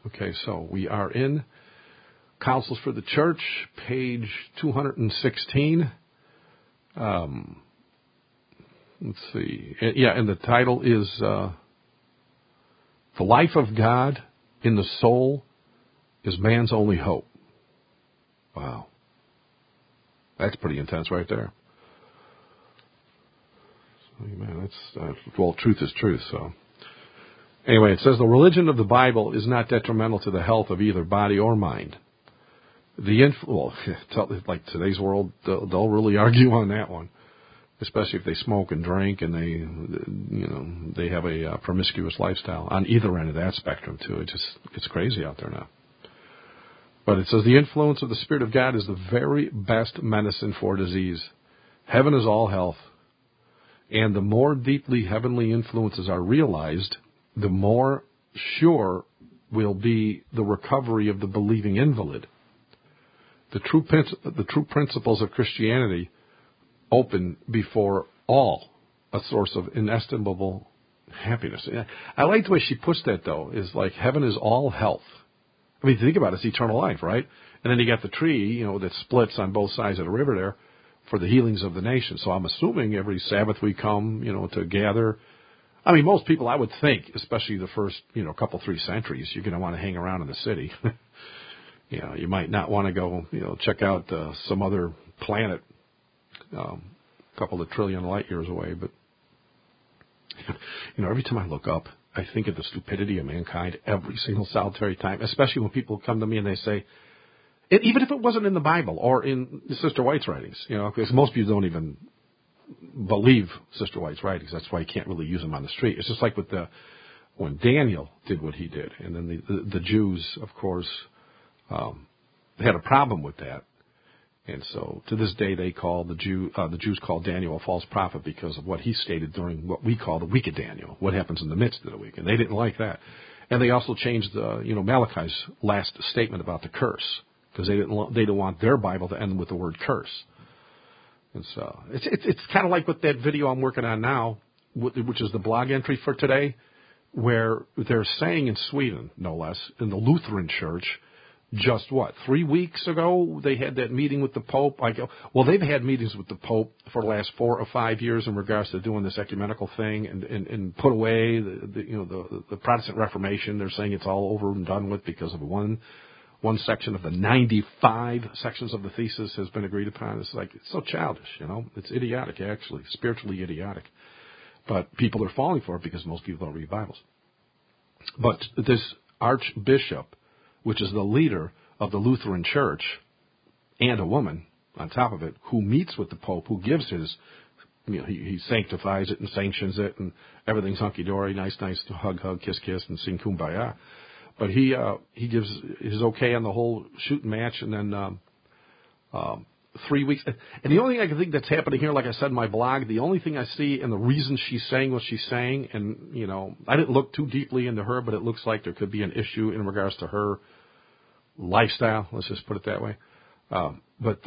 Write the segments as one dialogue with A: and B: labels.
A: Okay, so we are in Counsels for the Church, page 216. Let's see. Yeah, and the title is The Life of God in the Soul is Man's Only Hope. Wow. That's pretty intense right there. Man, well, truth is truth, so. Anyway, it says the religion of the Bible is not detrimental to the health of either body or mind. Like today's world, they'll really argue on that one, especially if they smoke and drink and they have a promiscuous lifestyle on either end of that spectrum too. It's crazy out there now. But it says the influence of the Spirit of God is the very best medicine for disease. Heaven is all health. And the more deeply heavenly influences are realized, the more sure will be the recovery of the believing invalid. The true principles of Christianity open before all a source of inestimable happiness. I like the way she puts that, though, is like heaven is all health. I mean, think about it, it's eternal life, right? And then you got the tree, that splits on both sides of the river there for the healings of the nation. So I'm assuming every Sabbath we come, to gather. I mean, most people, I would think, especially the first, couple, 3 centuries, you're going to want to hang around in the city. You might not want to go, check out some other planet a couple of trillion light years away. But, every time I look up, I think of the stupidity of mankind every single solitary time, especially when people come to me and they say, even if it wasn't in the Bible or in Sister White's writings, because most people don't even believe Sister White's writings. That's why you can't really use them on the street. It's just like with when Daniel did what he did, and then the Jews, of course, had a problem with that, and so to this day they call the Jews call Daniel a false prophet because of what he stated during what we call the week of Daniel, what happens in the midst of the week, and they didn't like that, and they also changed Malachi's last statement about the curse because they didn't want their Bible to end with the word curse. And so it's kind of like with that video I'm working on now, which is the blog entry for today, where they're saying in Sweden, no less, in the Lutheran Church, just 3 weeks ago, they had that meeting with the Pope. I go, well, they've had meetings with the Pope for the last 4 or 5 years in regards to doing this ecumenical thing and put away the Protestant Reformation. They're saying it's all over and done with because of one section of the 95 sections of the thesis has been agreed upon. It's so childish, It's idiotic, actually, spiritually idiotic. But people are falling for it because most people don't read Bibles. But this archbishop, which is the leader of the Lutheran Church, and a woman on top of it, who meets with the Pope, who gives his, he sanctifies it and sanctions it, and everything's hunky-dory, nice, hug, kiss, and sing kumbaya. But he gives his okay on the whole shooting match, and then 3 weeks. And the only thing I can think that's happening here, like I said in my blog, the only thing I see and the reason she's saying what she's saying, and, I didn't look too deeply into her, but it looks like there could be an issue in regards to her lifestyle. Let's just put it that way. But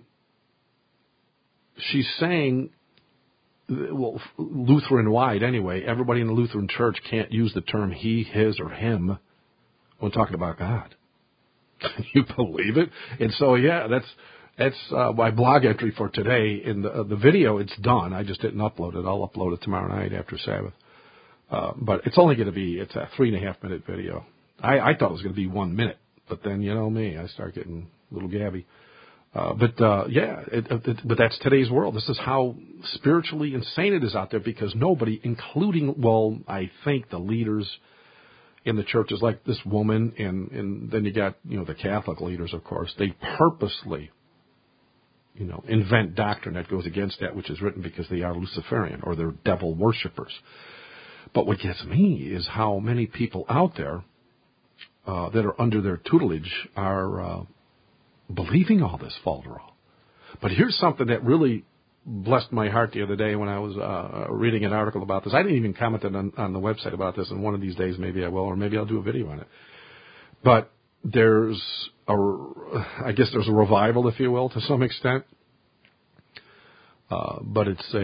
A: she's saying, well, Lutheran-wide anyway, everybody in the Lutheran Church can't use the term he, his, or him when talking about God. Can you believe it? And so, yeah, that's my blog entry for today. In the video, it's done. I just didn't upload it. I'll upload it tomorrow night after Sabbath. But it's only going to be, it's a 3.5-minute video. I thought it was going to be 1 minute, but then, me, I start getting a little gabby. But that's today's world. This is how spiritually insane it is out there because nobody, including, I think the leaders in the churches like this woman, and then you got, the Catholic leaders, of course, they purposely, invent doctrine that goes against that which is written because they are Luciferian or they're devil worshippers. But what gets me is how many people out there that are under their tutelage are believing all this falderall. But here's something that really blessed my heart the other day when I was reading an article about this. I didn't even comment on the website about this, and one of these days maybe I will, or maybe I'll do a video on it. But there's I guess there's a revival, if you will, to some extent. But it's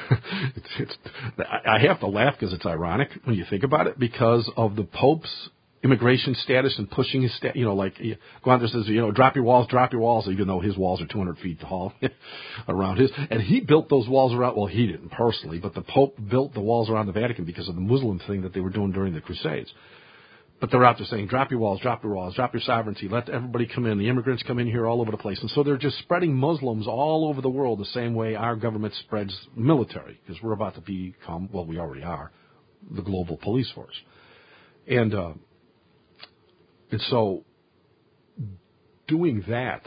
A: I have to laugh because it's ironic when you think about it, because of the Pope's immigration status and pushing his like Gwander says, drop your walls, even though his walls are 200 feet tall around his. And he built those walls around, well, he didn't personally, but the Pope built the walls around the Vatican because of the Muslim thing that they were doing during the Crusades. But they're out there saying, drop your walls, drop your sovereignty, let everybody come in. The immigrants come in here all over the place. And so they're just spreading Muslims all over the world the same way our government spreads military, because we're about to become, well, we already are, the global police force. And so doing that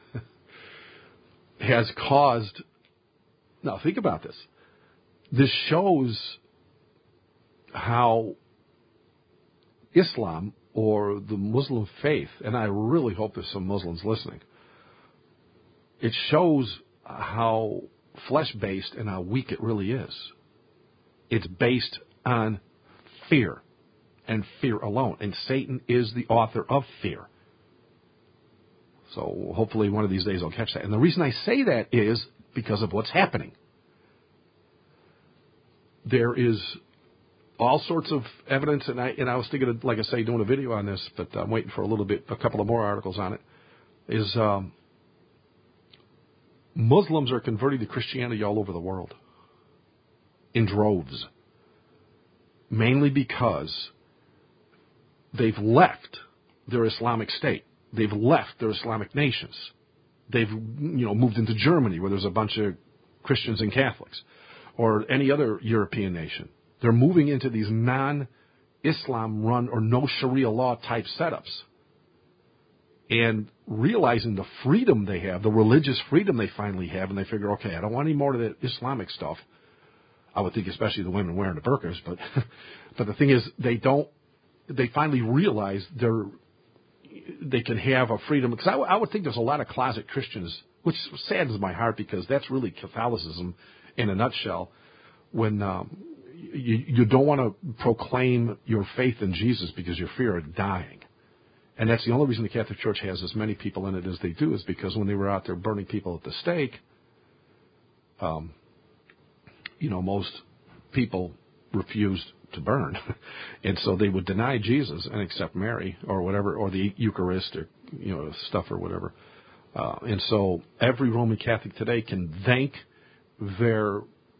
A: has caused, now think about this. This shows how Islam, or the Muslim faith, and I really hope there's some Muslims listening, it shows how flesh-based and how weak it really is. It's based on fear, and fear alone. And Satan is the author of fear. So hopefully one of these days I'll catch that. And the reason I say that is because of what's happening. There is all sorts of evidence, and I was thinking of, like I say, doing a video on this, but I'm waiting for a couple of more articles on it, is Muslims are converting to Christianity all over the world in droves, mainly because they've left their Islamic state. They've left their Islamic nations. They've moved into Germany, where there's a bunch of Christians and Catholics, or any other European nation. They're moving into these non-Islam run or no Sharia law type setups, and realizing the freedom they have, the religious freedom they finally have, and they figure, okay, I don't want any more of the Islamic stuff. I would think especially the women wearing the burqas, but the thing is, they finally realize they can have a freedom. Because I would think there's a lot of closet Christians, which saddens my heart, because that's really Catholicism in a nutshell. When you don't want to proclaim your faith in Jesus because you fear of dying. And that's the only reason the Catholic Church has as many people in it as they do, is because when they were out there burning people at the stake, most people refused to burn. And so they would deny Jesus and accept Mary or whatever, or the Eucharist, or, stuff or whatever. And so every Roman Catholic today can thank their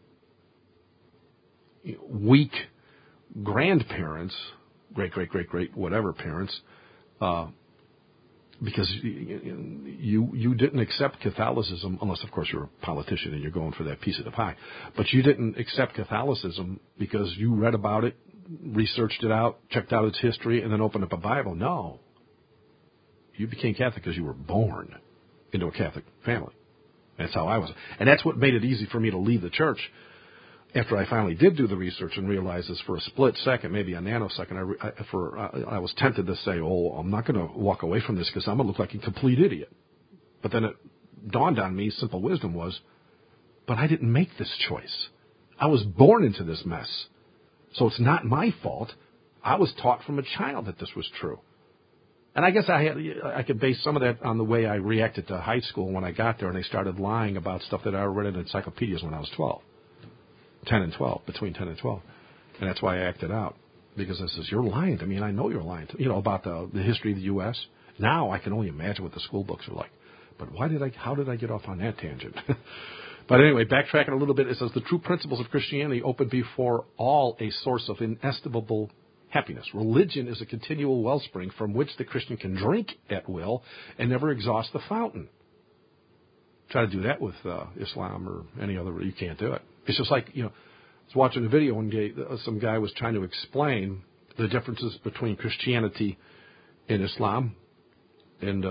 A: weak grandparents, great, whatever parents, because you didn't accept Catholicism, unless, of course, you're a politician and you're going for that piece of the pie. But you didn't accept Catholicism because you read about it, researched it out, checked out its history, and then opened up a Bible. No. You became Catholic because you were born into a Catholic family. That's how I was. And that's what made it easy for me to leave the church after I finally did do the research and realized this for a split second, maybe a nanosecond. I was tempted to say, I'm not going to walk away from this because I'm going to look like a complete idiot. But then it dawned on me, simple wisdom was, but I didn't make this choice. I was born into this mess. So it's not my fault. I was taught from a child that this was true. And I guess I could base some of that on the way I reacted to high school when I got there and they started lying about stuff that I read in encyclopedias when I was 12. 10 and 12, between 10 and 12. And that's why I acted out. Because I says, you're lying to me, and I know you're lying to me, about the history of the U.S. Now I can only imagine what the school books are like. But how did I get off on that tangent? But anyway, backtracking a little bit, it says, the true principles of Christianity open before all a source of inestimable happiness. Religion is a continual wellspring from which the Christian can drink at will and never exhaust the fountain. Try to do that with Islam or any other, you can't do it. It's just like, I was watching a video one day, some guy was trying to explain the differences between Christianity and Islam, and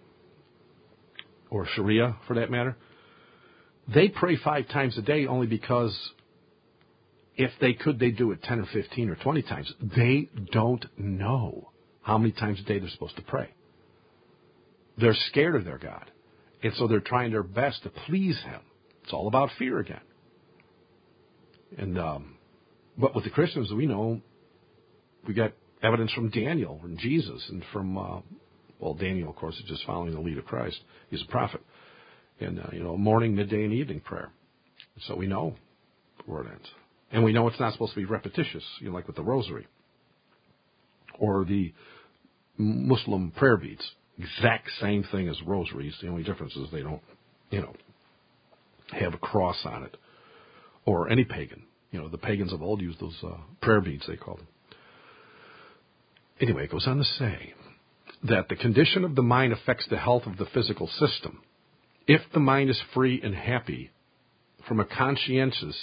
A: or Sharia, for that matter. They pray 5 times a day only because if they could, they'd do it 10 or 15 or 20 times. They don't know how many times a day they're supposed to pray. They're scared of their God. And so they're trying their best to please him. It's all about fear again. And but with the Christians, we know we got evidence from Daniel and Jesus, and from Daniel, of course, is just following the lead of Christ. He's a prophet, and morning, midday, and evening prayer. So we know where it ends, and we know it's not supposed to be repetitious, like with the Rosary. or the Muslim prayer beads. Exact same thing as rosaries. The only difference is they don't, have a cross on it. Or any pagan. The pagans of old used those prayer beads, they called them. Anyway, it goes on to say that the condition of the mind affects the health of the physical system. If the mind is free and happy from a conscientiousness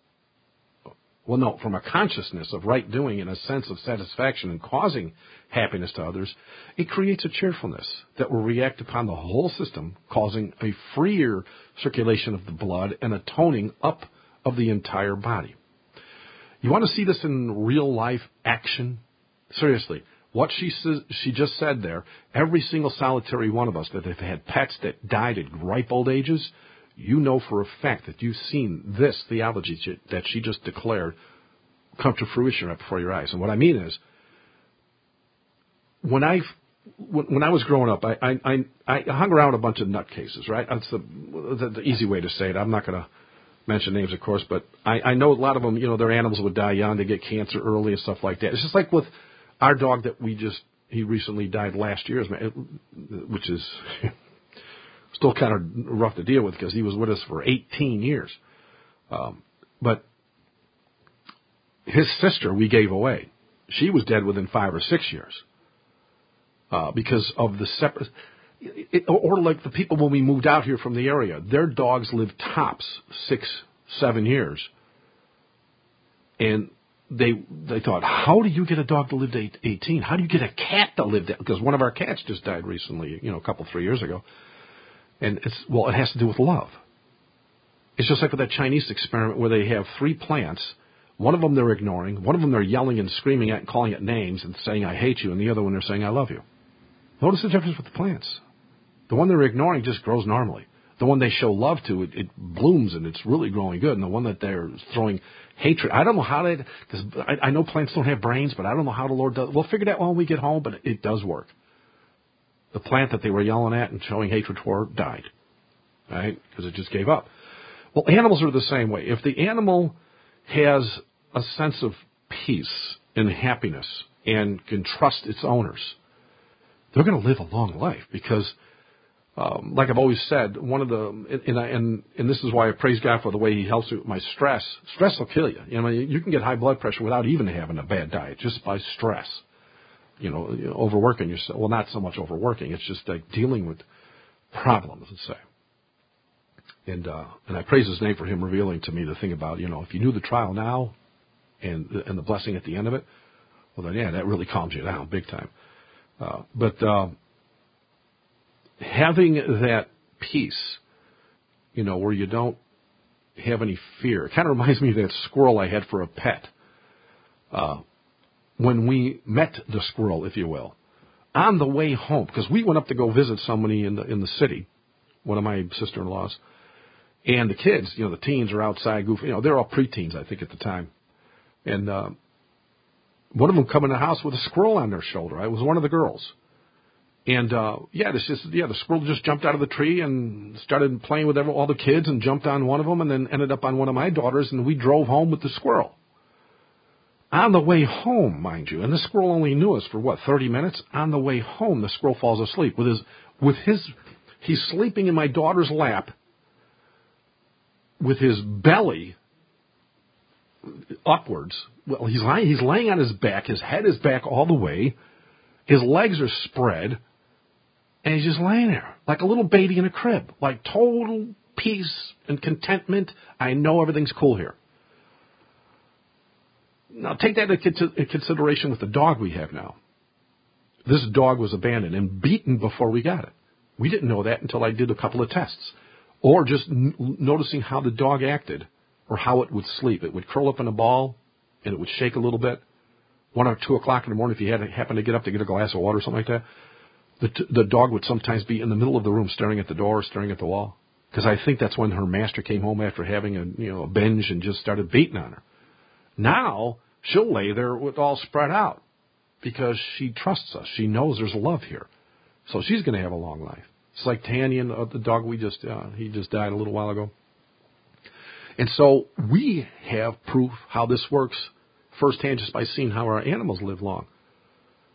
A: of right doing and a sense of satisfaction in causing happiness to others, it creates a cheerfulness that will react upon the whole system, causing a freer circulation of the blood and a toning up of the entire body. You want to see this in real life action? Seriously, what she just said there, every single solitary one of us that have had pets that died at ripe old ages, you know for a fact that you've seen this theology that she just declared come to fruition right before your eyes. And what I mean is, when I was growing up, I hung around a bunch of nutcases, right? That's the easy way to say it. I'm not going to mention names, of course, but I know a lot of them, their animals would die young, they get cancer early and stuff like that. It's just like with our dog that he recently died last year, which is still kind of rough to deal with because he was with us for 18 years. But his sister we gave away. She was dead within 5 or 6 years because of the separate. Or like the people when we moved out here from the area, their dogs lived tops 6, 7 years. And they thought, how do you get a dog to live to 18? How do you get a cat to live that? Because one of our cats just died recently, a couple, 3 years ago. And it has to do with love. It's just like with that Chinese experiment where they have 3 plants. One of them they're ignoring. One of them they're yelling and screaming at and calling it names and saying, I hate you. And the other one they're saying, I love you. Notice the difference with the plants. The one they're ignoring just grows normally. The one they show love to, it blooms and it's really growing good. And the one that they're throwing hatred, I don't know how because I know plants don't have brains, but I don't know how the Lord does. We'll figure that out when we get home, but it does work. The plant that they were yelling at and showing hatred for died, right? Because it just gave up. Well, animals are the same way. If the animal has a sense of peace and happiness and can trust its owners, they're going to live a long life because, like I've always said, one of the and this is why I praise God for the way He helps me with my stress. Stress will kill you. You can get high blood pressure without even having a bad diet, just by stress. Overworking yourself. Well, not so much overworking. It's just like dealing with problems, let's say. And I praise His name for Him revealing to me the thing about, if you knew the trial now and the blessing at the end of it, well, then, yeah, that really calms you down big time. But having that peace, where you don't have any fear, it kind of reminds me of that squirrel I had for a pet. When we met the squirrel, if you will, on the way home, because we went up to go visit somebody in the city, one of my sister-in-laws, and the kids, the teens are outside goofing, they're all preteens, I think, at the time. And one of them come in the house with a squirrel on their shoulder. It was one of the girls. And, the squirrel just jumped out of the tree and started playing with all the kids and jumped on one of them and then ended up on one of my daughters, and we drove home with the squirrel. On the way home, mind you, and the squirrel only knew us for 30 minutes? On the way home, the squirrel falls asleep he's sleeping in my daughter's lap with his belly upwards. Well, he's laying on his back. His head is back all the way. His legs are spread, and he's just laying there like a little baby in a crib, like total peace and contentment. I know everything's cool here. Now, take that into consideration with the dog we have now. This dog was abandoned and beaten before we got it. We didn't know that until I did a couple of tests. Or just noticing how the dog acted or how it would sleep. It would curl up in a ball and it would shake a little bit. 1 or 2 o'clock in the morning, if you happened to get up to get a glass of water or something like that, the dog would sometimes be in the middle of the room staring at the door, staring at the wall. Because I think that's when her master came home after having a binge and just started beating on her. Now, she'll lay there with all spread out because she trusts us. She knows there's love here. So she's going to have a long life. It's like Tanya, the dog he just died a little while ago. And so we have proof how this works firsthand just by seeing how our animals live long.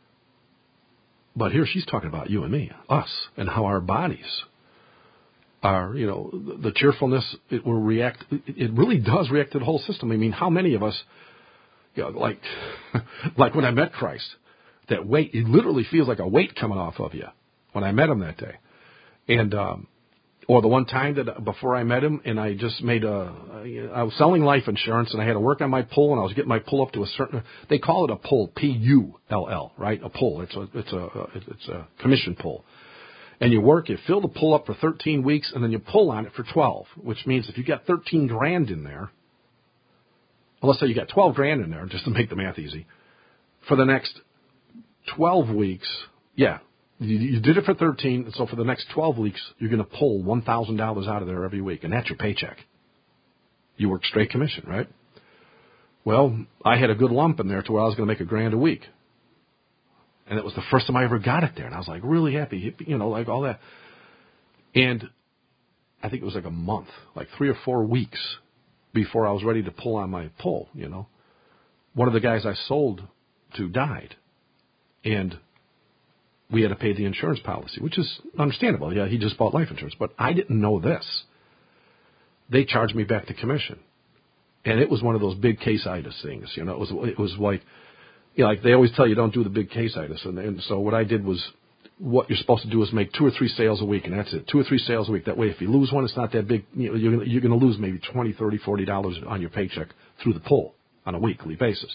A: But here she's talking about you and me, us, and how our bodies are, the cheerfulness, it will react. It really does react to the whole system. I mean, how many of us, like when I met Christ, that weight, it literally feels like a weight coming off of you when I met him that day. And, or the one time that before I met him, and I just I was selling life insurance, and I had to work on my pull, and I was getting my pull up to a certain, they call it a pull, P-U-L-L, right? A pull. It's a commission pull. And you fill the pull up for 13 weeks, and then you pull on it for 12, which means if you got 13 grand in there, well, let's say you got 12 grand in there, just to make the math easy, for the next 12 weeks, you did it for 13, and so for the next 12 weeks, you're going to pull $1,000 out of there every week, and that's your paycheck. You work straight commission, right? Well, I had a good lump in there to where I was going to make $1,000 a week. And it was the first time I ever got it there, and I was like really happy, like all that. And I think it was like a month, like 3 or 4 weeks before I was ready to pull on my pull, One of the guys I sold to died, and we had to pay the insurance policy, which is understandable. Yeah, he just bought life insurance. But I didn't know this. They charged me back the commission. And it was one of those big case-itis things. It was like, like they always tell you, don't do the big case-itis. And so what I did was, what you're supposed to do is make 2 or 3 sales a week, and that's it. 2 or 3 sales a week. That way, if you lose one, it's not that big. You're going to lose maybe $20, $30, $40 on your paycheck through the pull on a weekly basis.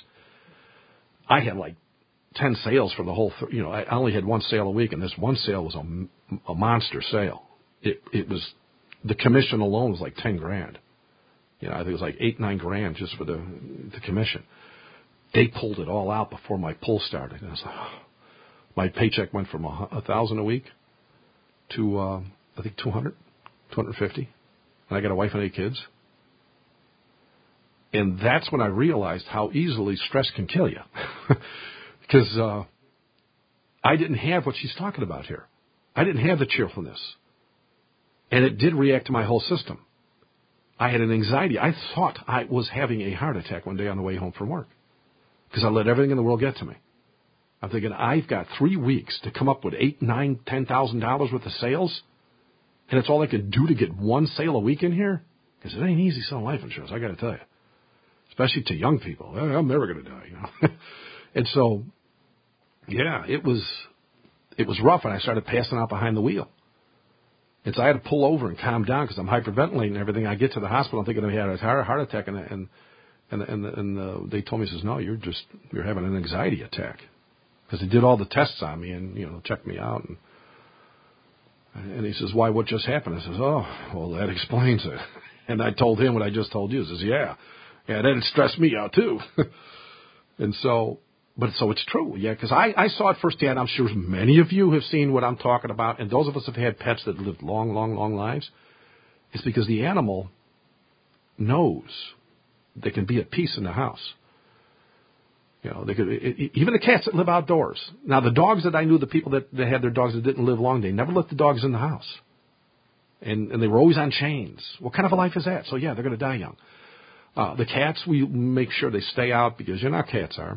A: I had like 10 sales for the whole, I only had 1 sale a week, and this one sale was a monster sale. It was, the commission alone was like 10 grand. I think it was like 8, 9 grand just for the commission. They pulled it all out before my pull started. And I was like, my paycheck went from $1,000 a week to, I think 200, 250. And I got a wife and 8 kids. And that's when I realized how easily stress can kill you. Because I didn't have what she's talking about here. I didn't have the cheerfulness. And it did react to my whole system. I had an anxiety. I thought I was having a heart attack one day on the way home from work. Because I let everything in the world get to me. I'm thinking, I've got 3 weeks to come up with $8,000, $9,000, $10,000 worth of sales. And it's all I could do to get 1 sale a week in here? Because it ain't easy selling life insurance, I got to tell you. Especially to young people. I'm never going to die, And so, it was rough, and I started passing out behind the wheel. And so I had to pull over and calm down because I'm hyperventilating and everything. I get to the hospital, I'm thinking I had a heart attack, and they told me, says, no, you're having an anxiety attack. Because they did all the tests on me and, checked me out. And he says, why, what just happened? I says, oh, well, that explains it. And I told him what I just told you. He says, yeah, that it stressed me out too. And so it's true, because I saw it firsthand. I'm sure many of you have seen what I'm talking about, and those of us have had pets that lived long, long, long lives. It's because the animal knows they can be at peace in the house. They could, even the cats that live outdoors. Now, the dogs that I knew, the people that had their dogs that didn't live long, they never let the dogs in the house. And they were always on chains. What kind of a life is that? So, they're going to die young. The cats, we make sure they stay out because cats are.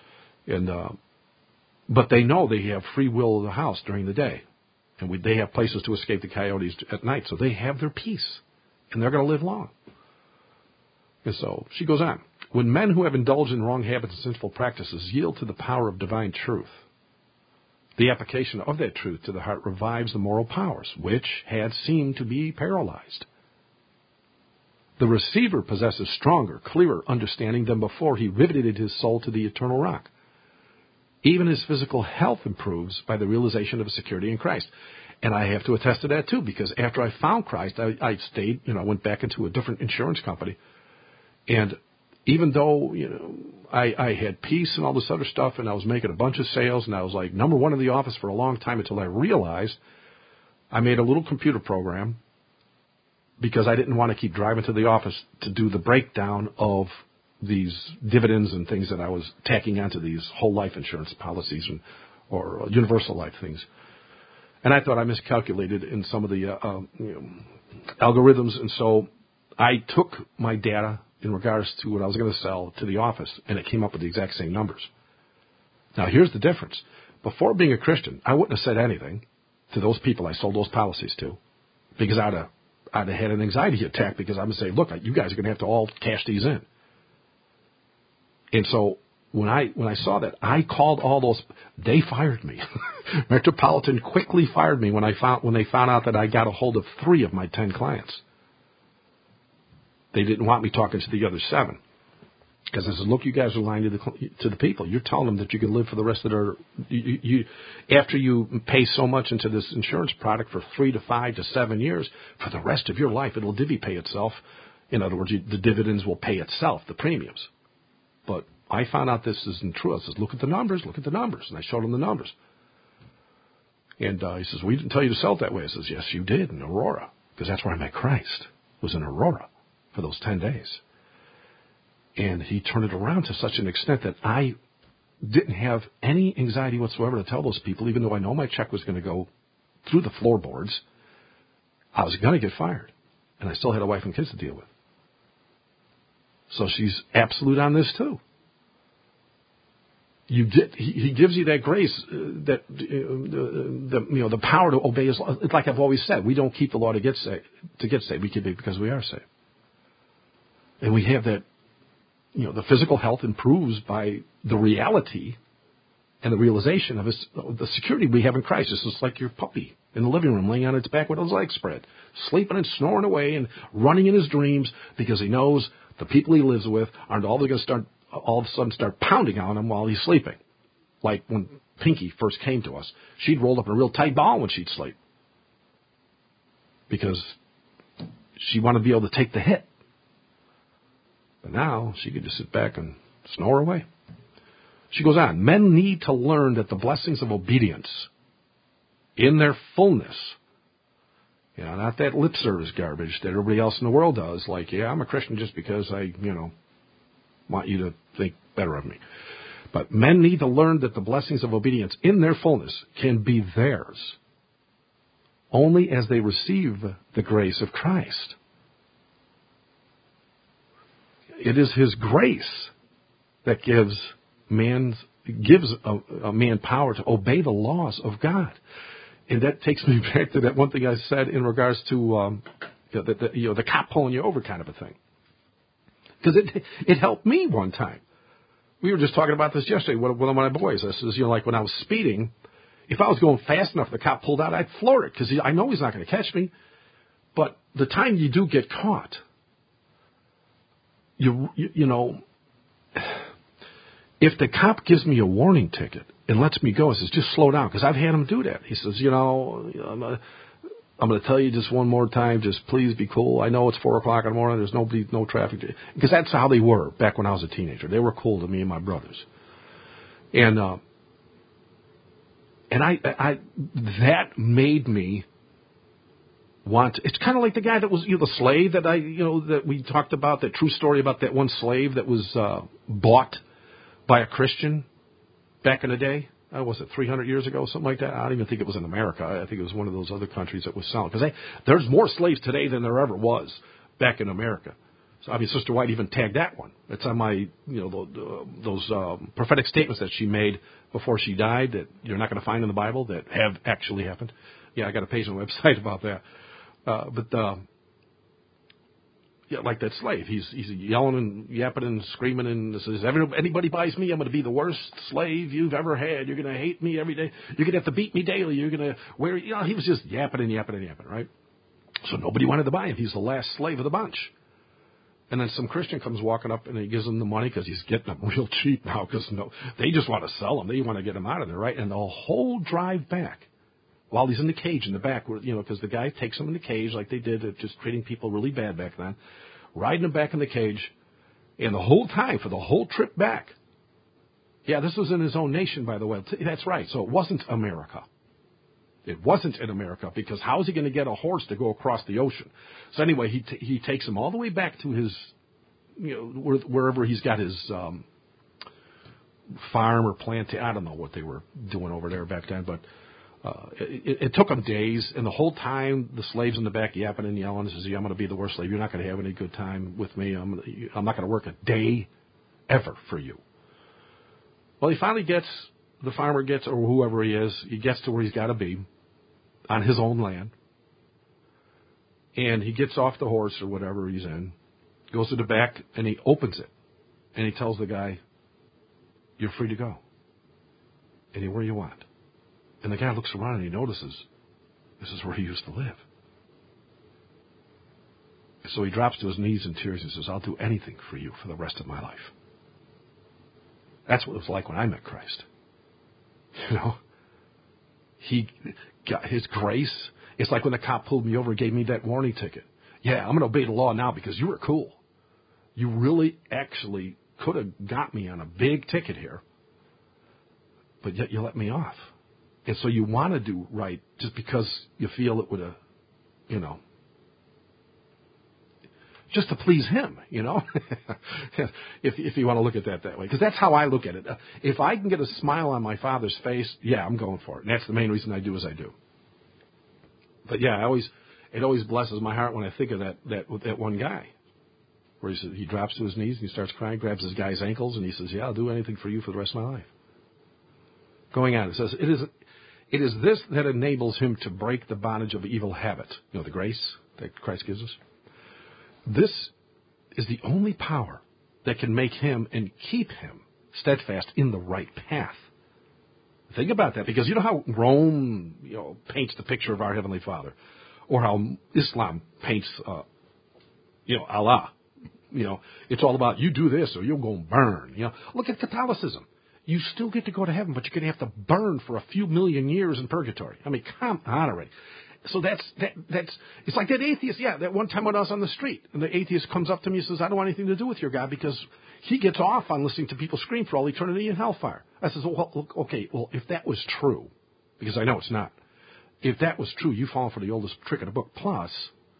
A: But they know they have free will of the house during the day. And they have places to escape the coyotes at night. So they have their peace. And they're going to live long. And so she goes on. When men who have indulged in wrong habits and sinful practices yield to the power of divine truth, the application of that truth to the heart revives the moral powers, which had seemed to be paralyzed. The receiver possesses stronger, clearer understanding than before he riveted his soul to the eternal rock. Even his physical health improves by the realization of his security in Christ. And I have to attest to that too, because after I found Christ, I stayed, I went back into a different insurance company. And even though, I had peace and all this other stuff, and I was making a bunch of sales, and I was like number 1 in the office for a long time until I realized I made a little computer program because I didn't want to keep driving to the office to do the breakdown of these dividends and things that I was tacking onto these whole life insurance policies or universal life things. And I thought I miscalculated in some of the algorithms, and so I took my data in regards to what I was going to sell to the office, and it came up with the exact same numbers. Now, here's the difference. before being a Christian, I wouldn't have said anything to those people I sold those policies to, because I'd have had an anxiety attack, because I'm going to say, look, you guys are going to have to all cash these in. And so when I saw that, I called all those. They fired me. Metropolitan quickly fired me when they found out that I got a hold of 3 of my 10 clients. They didn't want me talking to the other 7. Because I said, look, you guys are lying to the people. You're telling them that you can live for the rest of after you pay so much into this insurance product for 3 to 5 to 7 years, for the rest of your life, it'll divvy pay itself. In other words, the dividends will pay itself, the premiums. But I found out this isn't true. I says, look at the numbers. And I showed him the numbers. And he says, we didn't tell you to sell it that way. I says, yes, you did in Aurora, because that's where I met Christ, was in Aurora for those 10 days. And he turned it around to such an extent that I didn't have any anxiety whatsoever to tell those people, even though I know my check was going to go through the floorboards. I was going to get fired. And I still had a wife and kids to deal with. So she's absolute on this too. He gives you that grace, the power to obey his law. It's like I've always said, we don't keep the law to get saved. We keep it because we are saved. And we have that, the physical health improves by the reality and the realization of the security we have in Christ. It's just like your puppy in the living room laying on its back with his legs spread, sleeping and snoring away and running in his dreams, because he knows the people he lives with aren't all going to all of a sudden start pounding on him while he's sleeping. Like when Pinky first came to us, she'd roll up in a real tight ball when she'd sleep, because she wanted to be able to take the hit. But now she could just sit back and snore away. She goes on, men need to learn that the blessings of obedience in their fullness, not that lip service garbage that everybody else in the world does, like, yeah, I'm a Christian just because I, want you to think better of me. But men need to learn that the blessings of obedience in their fullness can be theirs only as they receive the grace of Christ. It is his grace that gives a man power to obey the laws of God. And that takes me back to that one thing I said in regards to the cop pulling you over kind of a thing. Because it helped me one time. We were just talking about this yesterday with one of my boys. I says, like when I was speeding, if I was going fast enough, the cop pulled out, I'd floor it, because I know he's not going to catch me. But the time you do get caught, if the cop gives me a warning ticket and lets me go, he says, just slow down, because I've had him do that. He says, I'm going to tell you just one more time, just please be cool. I know it's 4 o'clock in the morning. There's no traffic. Because that's how they were back when I was a teenager. They were cool to me and my brothers. And I that made me want. It's kind of like the guy that was the slave that that we talked about, that true story about that one slave that was bought by a Christian back in the day. Was it 300 years ago, something like that? I don't even think it was in America. I think it was one of those other countries that was selling. Because there's more slaves today than there ever was back in America. So, I mean, Sister White even tagged that one. It's on my, those prophetic statements that she made before she died that you're not going to find in the Bible that have actually happened. Yeah, I got a page on the website about that. Yeah, like that slave. He's yelling and yapping and screaming and says, anybody buys me, I'm going to be the worst slave you've ever had. You're going to hate me every day. You're going to have to beat me daily. You're going to wear, he was just yapping and yapping and yapping, right? So nobody wanted to buy him. He's the last slave of the bunch. And then some Christian comes walking up and he gives him the money because he's getting them real cheap now, because they just want to sell him. They want to get him out of there, right? And the whole drive back, while he's in the cage in the back, because the guy takes him in the cage like they did, just treating people really bad back then, riding him back in the cage, and the whole time, for the whole trip back. Yeah, this was in his own nation, by the way. That's right. So it wasn't America. It wasn't in America, because how is he going to get a horse to go across the ocean? So anyway, he takes him all the way back to his, wherever he's got his farm or plant. I don't know what they were doing over there back then, but it took them days, and the whole time the slave's in the back yapping and yelling. Says, "I'm going to be the worst slave. You're not going to have any good time with me. I'm not going to work a day ever for you." Well, he finally gets the farmer gets, or whoever he gets to where he's got to be on his own land. And he gets off the horse or whatever he's in, goes to the back, and he opens it. And he tells the guy, you're free to go. Anywhere you want. And the guy looks around and he notices, this is where he used to live. So he drops to his knees in tears and says, I'll do anything for you for the rest of my life. That's what it was like when I met Christ. You know, he got his grace. It's like when the cop pulled me over and gave me that warning ticket. Yeah, I'm going to obey the law now because you were cool. You really actually could have got me on a big ticket here, but yet you let me off. And so you want to do right just because you feel it would have, you know, just to please him, you know, if you want to look at that way. Because that's how I look at it. If I can get a smile on my Father's face, yeah, I'm going for it. And that's the main reason I do as I do. But yeah, it always blesses my heart when I think of that one guy, where he drops to his knees and he starts crying, grabs his guy's ankles, and he says, "Yeah, I'll do anything for you for the rest of my life." Going on, it says, "It is this that enables him to break the bondage of evil habit." You know, the grace that Christ gives us. This is the only power that can make him and keep him steadfast in the right path. Think about that, because you know how Rome, you know, paints the picture of our Heavenly Father, or how Islam paints, you know, Allah. You know, it's all about you do this or you'll go and burn. You know, look at Catholicism. You still get to go to heaven, but you're going to have to burn for a few million years in purgatory. I mean, come on already. So that's it's like that atheist. Yeah, that one time when I was on the street, and the atheist comes up to me and says, "I don't want anything to do with your God because he gets off on listening to people scream for all eternity in hellfire." I says, "Well, look, okay, well, if that was true, because I know it's not. If that was true, you fall for the oldest trick in the book. Plus,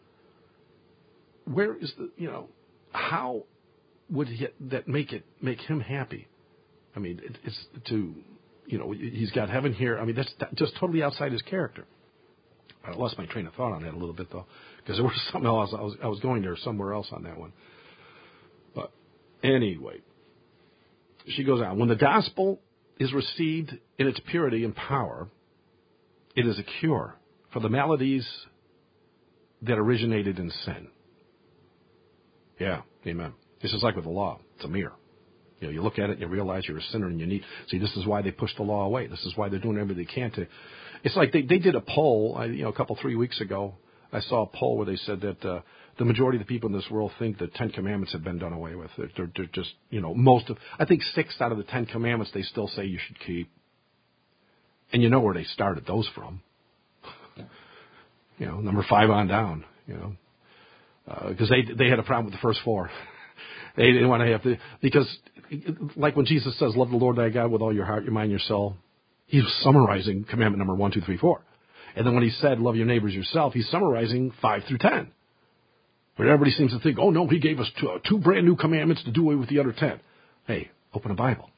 A: where is the, you know, how would that make him happy? I mean, it's to, you know, he's got heaven here. I mean, that's just totally outside his character." I lost my train of thought on that a little bit, though, because there was something else. I was going there somewhere else on that one. But anyway, she goes on. When the gospel is received in its purity and power, it is a cure for the maladies that originated in sin. Yeah, amen. This is like with the law. It's a mirror. You know, you look at it and you realize you're a sinner and you need. See, this is why they push the law away. This is why they're doing everything they can to. It's like they did a poll, a 3 weeks ago. I saw a poll where they said that the majority of the people in this world think the 10 Commandments have been done away with. They're just, you know, I think 6 out of the 10 Commandments they still say you should keep. And you know where they started those from. You know, number 5 on down, you know. Because they had a problem with the first 4. They didn't want to have to, because like when Jesus says, "Love the Lord thy God with all your heart, your mind, your soul," he was summarizing commandment number 1, 2, 3, 4. And then when he said, "Love your neighbors yourself," he's summarizing 5 through 10. But everybody seems to think, "Oh no, he gave us 2 brand new commandments to do away with the other 10. Hey, open a Bible.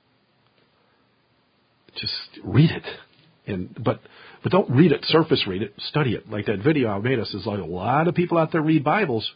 A: Just read it. But don't read it, surface read it, study it. Like that video I made us is like a lot of people out there read Bibles,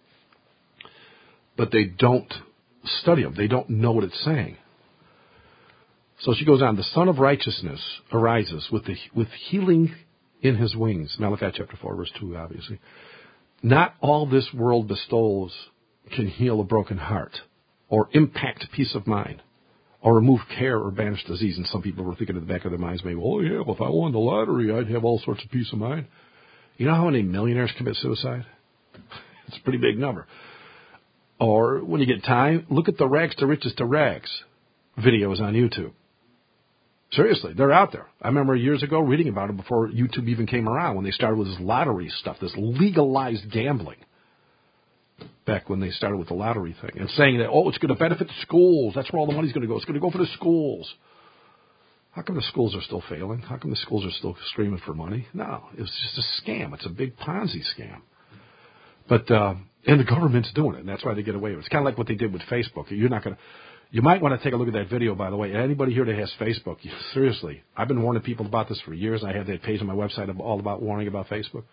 A: but they don't study them. They don't know what it's saying. So she goes on, "The Son of Righteousness arises with healing in his wings." Malachi chapter 4, verse 2, obviously. "Not all this world bestows can heal a broken heart or impact peace of mind or remove care or banish disease." And some people were thinking in the back of their minds, maybe, "Oh, yeah, well, if I won the lottery, I'd have all sorts of peace of mind." You know how many millionaires commit suicide? It's a pretty big number. Or when you get time, look at the rags to riches to rags videos on YouTube. Seriously, they're out there. I remember years ago reading about it before YouTube even came around, when they started with this lottery stuff, this legalized gambling, back when they started with the lottery thing, and saying that, "Oh, it's going to benefit the schools. That's where all the money's going to go. It's going to go for the schools." How come the schools are still failing? How come the schools are still screaming for money? No, it's just a scam. It's a big Ponzi scam. But and the government's doing it, and that's why they get away with it. It's kind of like what they did with Facebook. You might want to take a look at that video, by the way. Anybody here that has Facebook, seriously, I've been warning people about this for years. I have that page on my website all about warning about Facebook.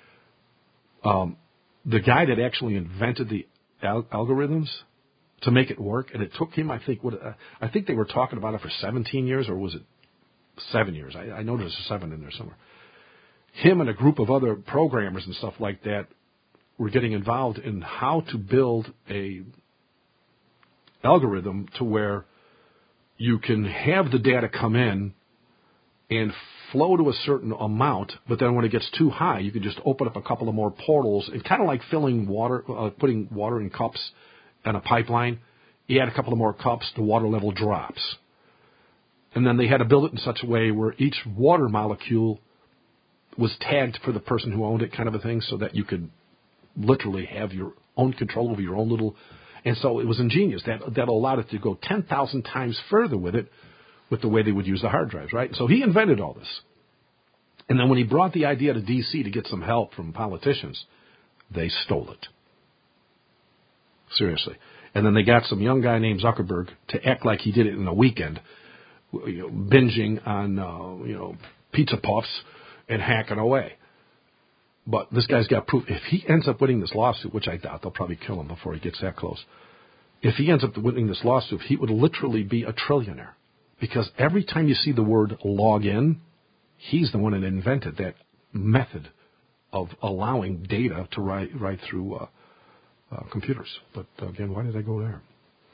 A: The guy that actually invented the algorithms to make it work, and it took him, I think they were talking about it for 17 years, or was it 7 years. I know there's a 7 in there somewhere. Him and a group of other programmers and stuff like that were getting involved in how to build a algorithm to where you can have the data come in and flow to a certain amount, but then when it gets too high, you can just open up a couple of more portals. It's kind of like filling water, putting water in cups in a pipeline. You add a couple of more cups, the water level drops. And then they had to build it in such a way where each water molecule was tagged for the person who owned it, kind of a thing, so that you could literally have your own control over your own little. And so it was ingenious. That allowed it to go 10,000 times further with it, with the way they would use the hard drives, right? So he invented all this. And then when he brought the idea to D.C. to get some help from politicians, they stole it. Seriously. And then they got some young guy named Zuckerberg to act like he did it in a weekend, binging on, pizza puffs and hacking away. But this guy's got proof. If he ends up winning this lawsuit, which I doubt, they'll probably kill him before he gets that close. If he ends up winning this lawsuit, he would literally be a trillionaire. Because every time you see the word log in, he's the one that invented that method of allowing data to write through computers. But again, why did I go there?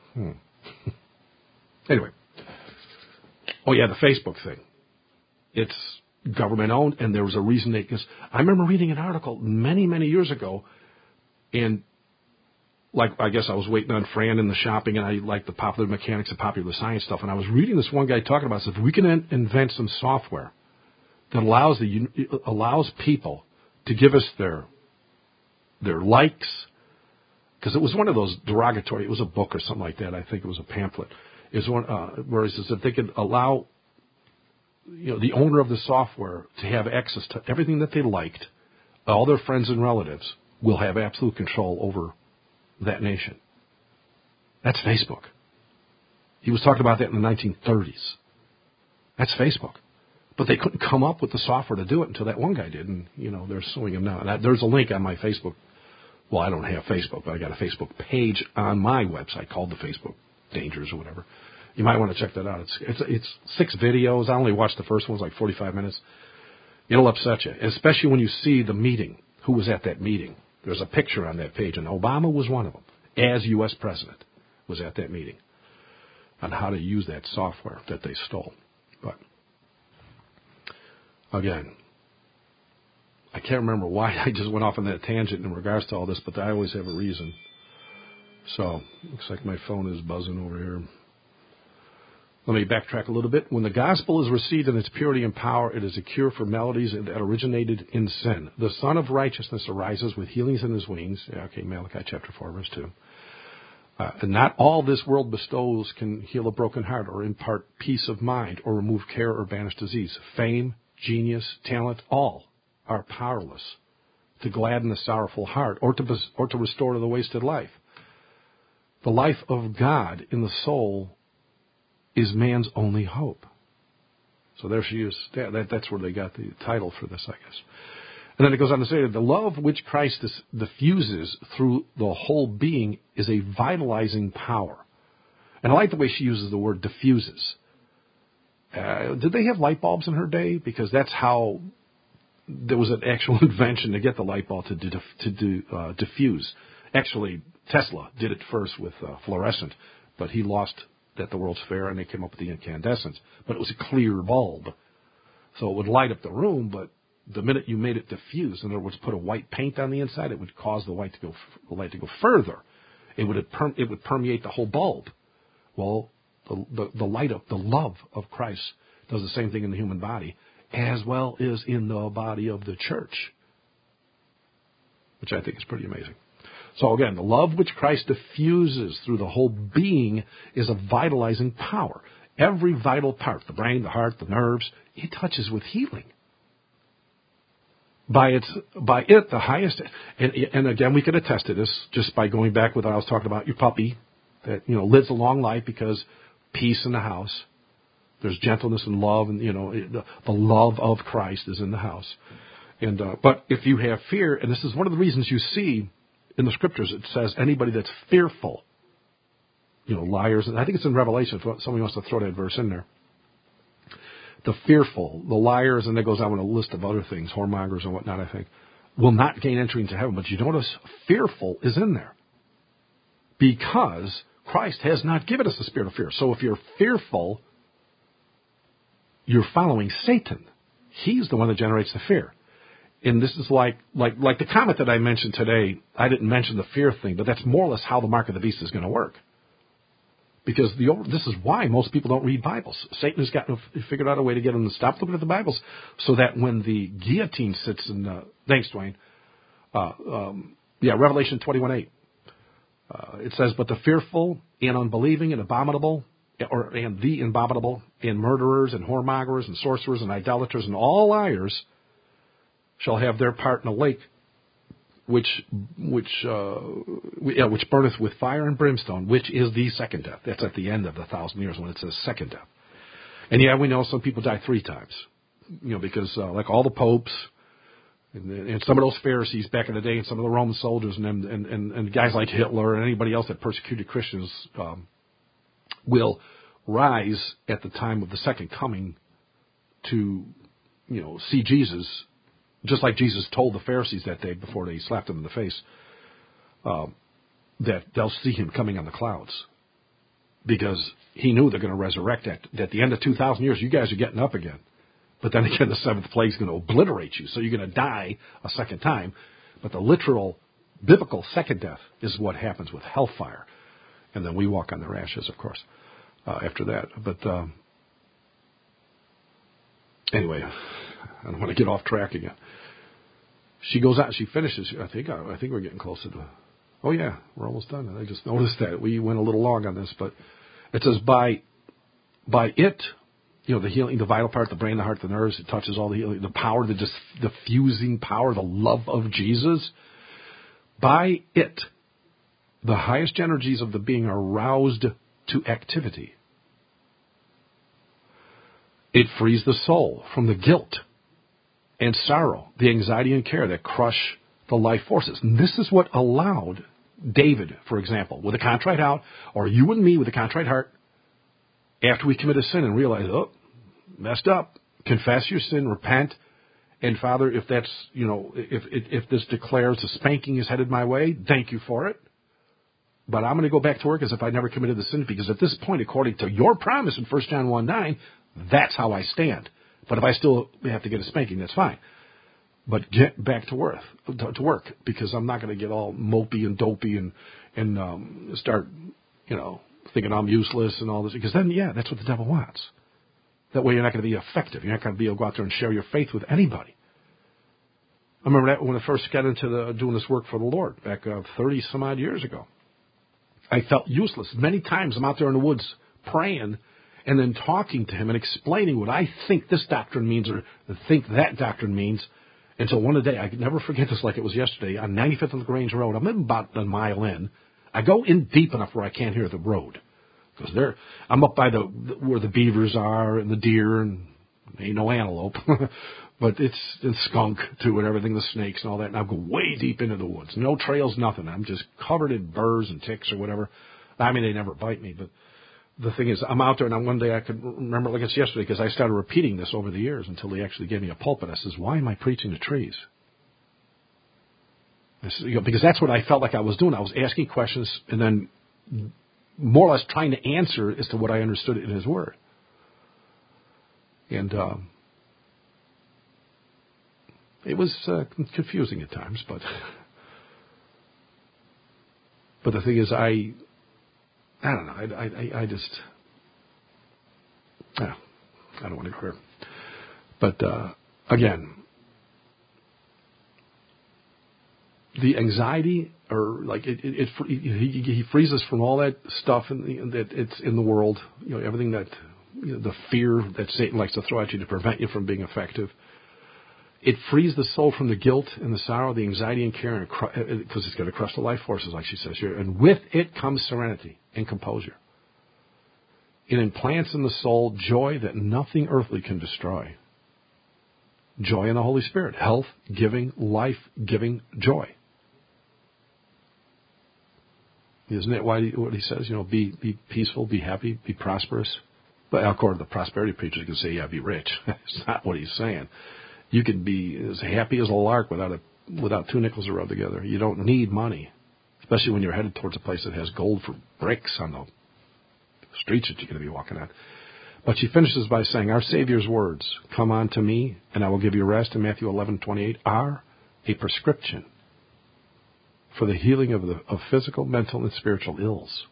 A: Anyway. Oh, yeah, the Facebook thing. It's government owned, and there was a reason because I remember reading an article many, many years ago, and I guess I was waiting on Fran in the shopping, and I liked the popular mechanics and popular science stuff, and I was reading this one guy talking about, if we can invent some software that allows people to give us their likes, because it was one of those derogatory, it was a book or something like that, I think it was a pamphlet, is one where he says that they could allow the owner of the software to have access to everything that they liked, all their friends and relatives will have absolute control over that nation. That's Facebook. He was talking about that in the 1930s. That's Facebook. But they couldn't come up with the software to do it until that one guy did, and, they're suing him now. And there's a link on my Facebook. Well, I don't have Facebook, but I got a Facebook page on my website called the Facebook Dangers or whatever. You might want to check that out. It's 6 videos. I only watched the first one. It was like 45 minutes. It'll upset you, especially when you see the meeting, who was at that meeting. There's a picture on that page, and Obama was one of them, as U.S. president, was at that meeting on how to use that software that they stole. But, again, I can't remember why I just went off on that tangent in regards to all this, but I always have a reason. So, looks like my phone is buzzing over here. Let me backtrack a little bit. When the gospel is received in its purity and power, it is a cure for maladies that originated in sin. The Son of Righteousness arises with healings in his wings. Malachi chapter 4, verse 2. And not all this world bestows can heal a broken heart or impart peace of mind or remove care or banish disease. Fame, genius, talent, all are powerless to gladden the sorrowful heart or to restore the wasted life. The life of God in the soul is man's only hope. So there she is. That's where they got the title for this, I guess. And then it goes on to say that the love which Christ diffuses through the whole being is a vitalizing power. And I like the way she uses the word diffuses. Did they have light bulbs in her day? Because that's how there was an actual invention to get the light bulb to diffuse. Actually, Tesla did it first with fluorescent, but he lost at the World's Fair, and they came up with the incandescent. But it was a clear bulb. So it would light up the room, but the minute you made it diffuse, in other words, put a white paint on the inside, it would cause the light to go further. It would permeate the whole bulb. Well, the light of the love of Christ does the same thing in the human body, as well as in the body of the church, which I think is pretty amazing. So again, the love which Christ diffuses through the whole being is a vitalizing power. Every vital part, the brain, the heart, the nerves, it touches with healing. By it, the highest, and again, we can attest to this just by going back with what I was talking about, your puppy that, lives a long life because peace in the house. There's gentleness and love, and, the love of Christ is in the house. And, but if you have fear, and this is one of the reasons you see in the scriptures, it says anybody that's fearful, liars, and I think it's in Revelation, if somebody wants to throw that verse in there. the fearful, the liars, and it goes on with a list of other things, whoremongers and whatnot, I think, will not gain entry into heaven. But you notice fearful is in there because Christ has not given us the spirit of fear. So if you're fearful, you're following Satan. He's the one that generates the fear. And this is like the comment that I mentioned today. I didn't mention the fear thing, but that's more or less how the mark of the beast is going to work. Because this is why most people don't read Bibles. Satan has figured out a way to get them to stop looking at the Bibles so that when the guillotine sits in, thanks, Dwayne, Revelation 21:8. It says, but the fearful and unbelieving and abominable, and the abominable, and murderers and whoremongers and sorcerers and idolaters and all liars shall have their part in a lake which burneth with fire and brimstone, which is the second death. That's at the end of the 1,000 years when it says second death. And we know some people die 3 times, because like all the popes and some of those Pharisees back in the day, and some of the Roman soldiers and guys like Hitler and anybody else that persecuted Christians will rise at the time of the second coming to see Jesus. Just like Jesus told the Pharisees that day before they slapped him in the face, that they'll see him coming on the clouds. Because he knew they're going to resurrect at the end of 2,000 years. You guys are getting up again. But then again, the 7th plague is going to obliterate you. So you're going to die a second time. But the literal, biblical second death is what happens with hellfire. And then we walk on their ashes, of course, after that. But anyway, I don't want to get off track again. She goes out, she finishes. I think we're getting closer to. Oh yeah, we're almost done. And I just noticed that we went a little long on this, but it says by it, the healing, the vital part, the brain, the heart, the nerves. It touches all the healing, the power, the diffusing power, the love of Jesus. By it, the highest energies of the being are roused to activity. It frees the soul from the guilt and sorrow, the anxiety and care that crush the life forces. And this is what allowed David, for example, with a contrite heart, or you and me with a contrite heart, after we commit a sin and realize, messed up, confess your sin, repent, and Father, if that's, if this declares a spanking is headed my way, thank you for it. But I'm going to go back to work as if I never committed the sin, because at this point, according to your promise in 1 John 1:9, that's how I stand. But if I still have to get a spanking, that's fine. But get back to work, because I'm not going to get all mopey and dopey and start, thinking I'm useless and all this. Because then, that's what the devil wants. That way you're not going to be effective. You're not going to be able to go out there and share your faith with anybody. I remember that when I first got into doing this work for the Lord back 30 some odd years ago. I felt useless. Many times I'm out there in the woods praying and then talking to him and explaining what I think this doctrine means or think that doctrine means, until one day, I could never forget this like it was yesterday, on 95th and LaGrange Road. I'm about a mile in. I go in deep enough where I can't hear the road. Because I'm up by where the beavers are and the deer, and ain't no antelope. But it's skunk too, and everything, the snakes and all that. And I go way deep into the woods. No trails, nothing. I'm just covered in burrs and ticks or whatever. I mean, they never bite me, but the thing is, I'm out there, and one day I could remember like it's yesterday, because I started repeating this over the years until they actually gave me a pulpit. I says, why am I preaching to trees? I said, because that's what I felt like I was doing. I was asking questions and then more or less trying to answer as to what I understood in his word. And it was confusing at times, but the thing is, I don't know. I just, I don't want to go here. But again, the anxiety, or like he frees us from all that stuff that it's in the world. Everything that the fear that Satan likes to throw at you to prevent you from being effective. It frees the soul from the guilt and the sorrow, the anxiety and care, because it's going to crush the life forces, like she says here. And with it comes serenity and composure. It implants in the soul joy that nothing earthly can destroy. Joy in the Holy Spirit, health-giving, life-giving joy. Isn't it what he says? Be peaceful, be happy, be prosperous. But according to the prosperity preachers, you can say, yeah, be rich. That's not what he's saying. You can be as happy as a lark without two nickels to rub together. You don't need money, especially when you're headed towards a place that has gold for bricks on the streets that you're going to be walking on. But she finishes by saying, our Savior's words, come unto me, and I will give you rest, in Matthew 11:28, are a prescription for the healing of physical, mental, and spiritual ills.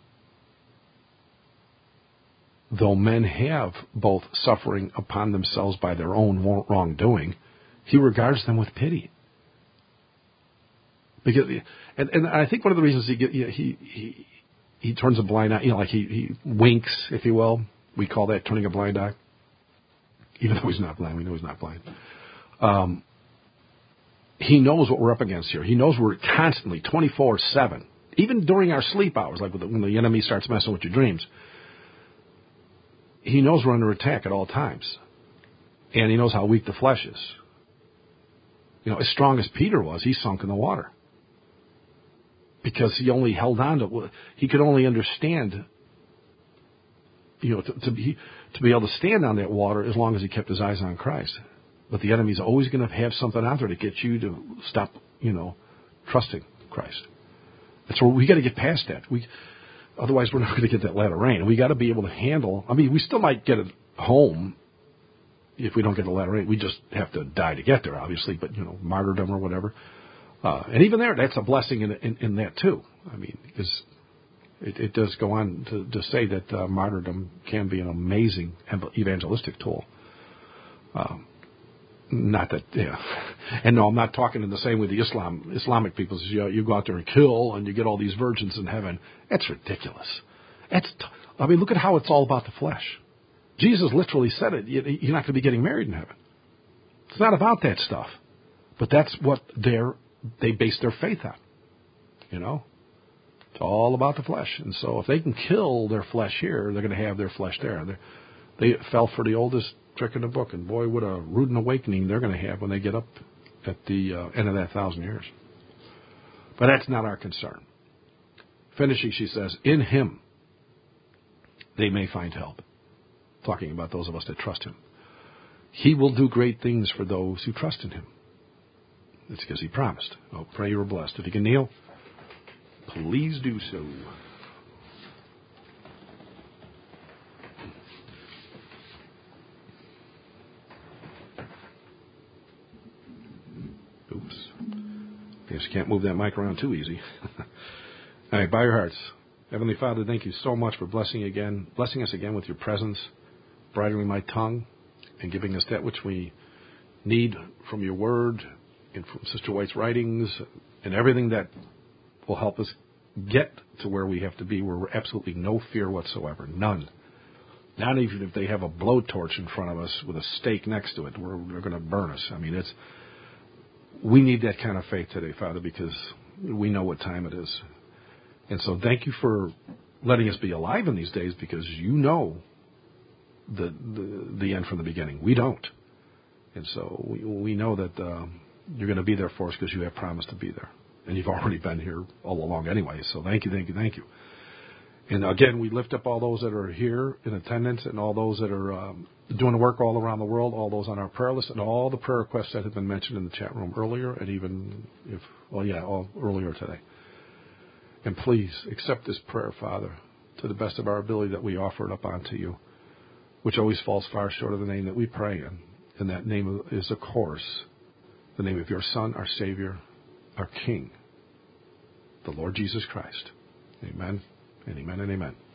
A: Though men have both suffering upon themselves by their own wrongdoing, he regards them with pity. Because, and I think one of the reasons he turns a blind eye, like he winks, if you will. We call that turning a blind eye. Even though he's not blind, we know he's not blind. He knows what we're up against here. He knows we're constantly 24/7, even during our sleep hours, like when the enemy starts messing with your dreams. He knows we're under attack at all times, and he knows how weak the flesh is. As strong as Peter was, he sunk in the water because he only held on to. He could only understand. To be able to stand on that water as long as he kept his eyes on Christ. But the enemy's always going to have something out there to get you to stop, trusting Christ. And so we got to get past that. Otherwise, we're not going to get that latter rain. We got to be able to handle. I mean, we still might get it home if we don't get the latter rain. We just have to die to get there, obviously. But martyrdom or whatever. And even there, that's a blessing in that too. I mean, because it does go on to say that martyrdom can be an amazing evangelistic tool. Not that, and no, I'm not talking in the same way the Islamic people says, you go out there and kill and you get all these virgins in heaven. That's ridiculous. Look at how it's all about the flesh. Jesus literally said it. You're not going to be getting married in heaven. It's not about that stuff. But that's what they base their faith on. It's all about the flesh. And so if they can kill their flesh here, they're going to have their flesh there. They fell for the oldest trick in the book. And boy, what a rude awakening they're going to have when they get up at the end of that 1,000 years. But that's not our concern. Finishing, she says, in him they may find help. Talking about those of us that trust him. He will do great things for those who trust in him. It's because he promised. Oh, pray you are blessed. If you can kneel, please do so. Oops. Guess you can't move that mic around too easy. All right, bow your hearts. Heavenly Father, thank you so much for blessing us again with your presence, bridling my tongue, and giving us that which we need from your word and from Sister White's writings and everything that will help us get to where we have to be, where we're absolutely no fear whatsoever. None. Not even if they have a blowtorch in front of us with a stake next to it, where they're going to burn us. I mean, we need that kind of faith today, Father, because we know what time it is. And so thank you for letting us be alive in these days, because you know the end from the beginning. We don't. And so we know that you're going to be there for us because you have promised to be there. And you've already been here all along anyway. So thank you, thank you, thank you. And again, we lift up all those that are here in attendance and all those that are doing the work all around the world, all those on our prayer list, and all the prayer requests that have been mentioned in the chat room earlier, and even all earlier today. And please accept this prayer, Father, to the best of our ability that we offer it up unto you, which always falls far short of the name that we pray in. And that name is, of course, the name of your Son, our Savior, our King, the Lord Jesus Christ. Amen, and amen, and amen.